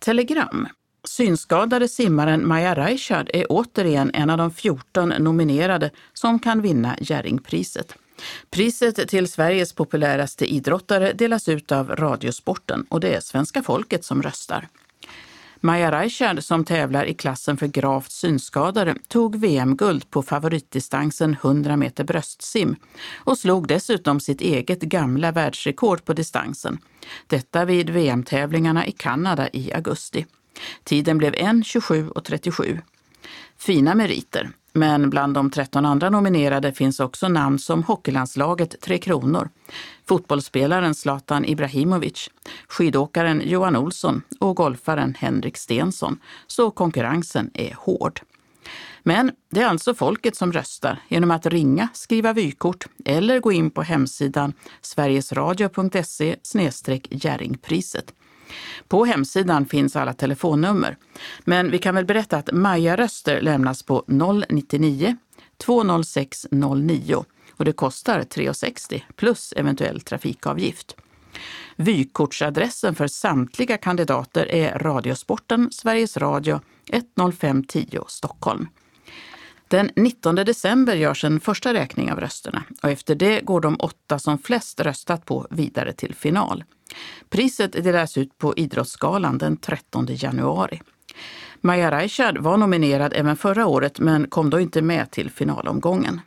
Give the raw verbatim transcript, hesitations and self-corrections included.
Telegram. Synskadade simmaren Maja Reichard är återigen en av de fjorton nominerade som kan vinna Jerringpriset. Priset till Sveriges populäraste idrottare delas ut av Radiosporten och det är svenska folket som röstar. Maja Reichard, som tävlar i klassen för gravt synskadade, tog V M-guld på favoritdistansen hundra meter bröstsim och slog dessutom sitt eget gamla världsrekord på distansen. Detta vid V M-tävlingarna i Kanada i augusti. Tiden blev en tjugosju trettiosju. Fina meriter, men bland de tretton andra nominerade finns också namn som hockeylandslaget Tre Kronor, fotbollsspelaren Zlatan Ibrahimovic, skidåkaren Johan Olsson och golfaren Henrik Stensson, så konkurrensen är hård. Men det är alltså folket som röstar genom att ringa, skriva vykort eller gå in på hemsidan sverigesradio punkt se slash Jerringpriset. På hemsidan finns alla telefonnummer, men vi kan väl berätta att Maja-röster lämnas på noll nio två noll sex noll nio och det kostar tre sextio plus eventuell trafikavgift. Vykortsadressen för samtliga kandidater är Radiosporten, Sveriges Radio, ett noll fem tio Stockholm. Den nittonde december görs en första räkning av rösterna och efter det går de åtta som flest röstat på vidare till final. Priset delas ut på Idrottsgalan den trettonde januari. Maja Reichard var nominerad även förra året men kom då inte med till finalomgången.